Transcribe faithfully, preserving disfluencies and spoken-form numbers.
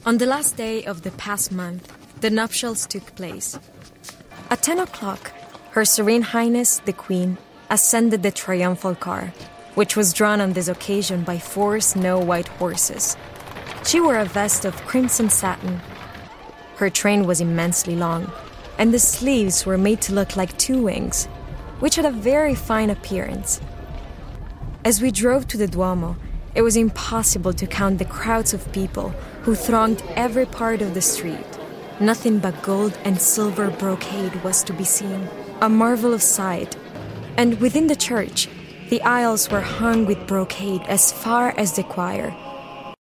On the last day of the past month, the nuptials took place. At ten o'clock, Her Serene Highness, the Queen, ascended the triumphal car, which was drawn on this occasion by four snow-white horses. She wore a vest of crimson satin. Her train was immensely long, and the sleeves were made to look like two wings, which had a very fine appearance. As we drove to the Duomo, it was impossible to count the crowds of people who thronged every part of the street. Nothing but gold and silver brocade was to be seen, a marvel of sight. And within the church, the aisles were hung with brocade as far as the choir,